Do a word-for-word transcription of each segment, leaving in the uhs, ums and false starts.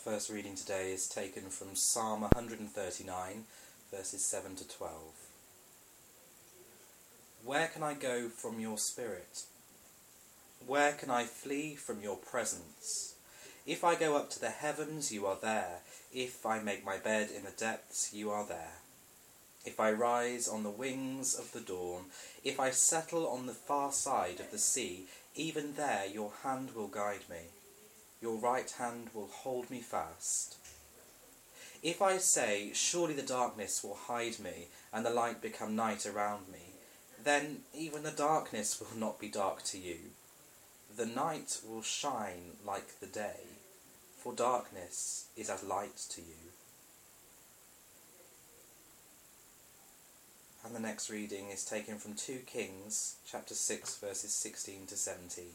first reading today is taken from Psalm one hundred thirty-nine, verses seven to twelve. Where can I go from your spirit? Where can I flee from your presence? If I go up to the heavens, you are there. If I make my bed in the depths, you are there. If I rise on the wings of the dawn, if I settle on the far side of the sea, even there your hand will guide me. Your right hand will hold me fast. If I say, surely the darkness will hide me, and the light become night around me, then even the darkness will not be dark to you. The night will shine like the day, for darkness is as light to you. And the next reading is taken from two Kings, chapter six, verses sixteen to seventeen.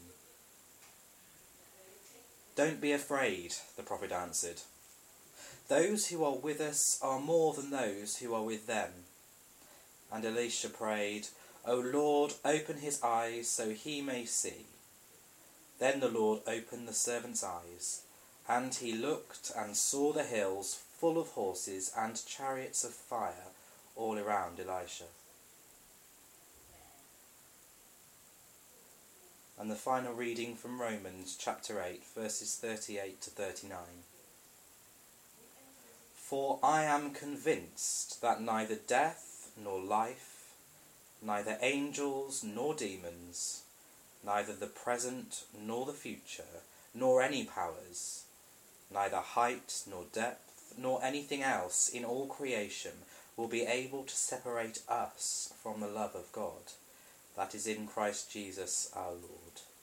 Don't be afraid, the prophet answered. Those who are with us are more than those who are with them. And Elisha prayed, O Lord, open his eyes so he may see. Then the Lord opened the servant's eyes, and he looked and saw the hills full of horses and chariots of fire all around Elisha. And the final reading from Romans chapter eight, verses thirty-eight to thirty-nine. For I am convinced that neither death nor life, neither angels nor demons, neither the present nor the future, nor any powers, neither height nor depth, nor anything else in all creation will be able to separate us from the love of God that is in Christ Jesus our Lord.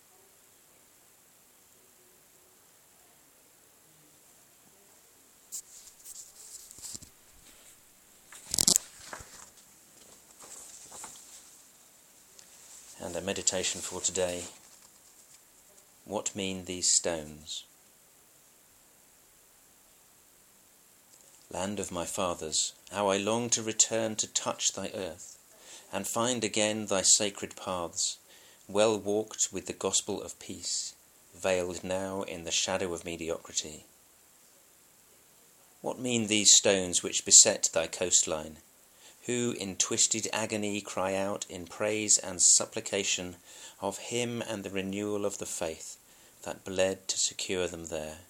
And a meditation for today. What mean these stones? Land of my fathers, how I long to return to touch thy earth, and find again thy sacred paths, well walked with the gospel of peace, veiled now in the shadow of mediocrity. What mean these stones which beset thy coastline, who in twisted agony cry out in praise and supplication of him and the renewal of the faith that bled to secure them there?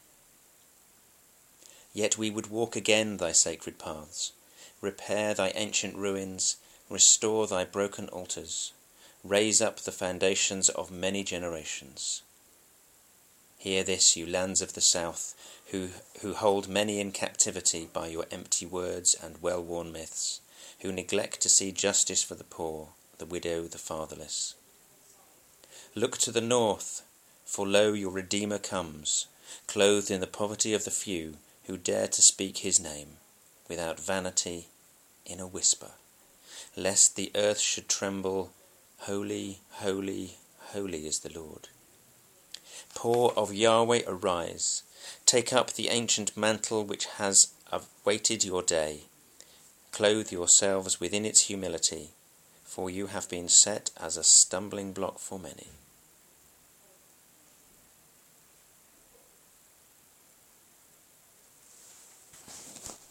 Yet we would walk again thy sacred paths, repair thy ancient ruins, restore thy broken altars, raise up the foundations of many generations. Hear this, you lands of the south, who, who hold many in captivity by your empty words and well-worn myths, who neglect to see justice for the poor, the widow, the fatherless. Look to the north, for lo, your Redeemer comes, clothed in the poverty of the few, who dare to speak his name, without vanity, in a whisper, lest the earth should tremble. Holy, holy, holy is the Lord. Poor of Yahweh, arise, take up the ancient mantle which has awaited your day, clothe yourselves within its humility, for you have been set as a stumbling block for many.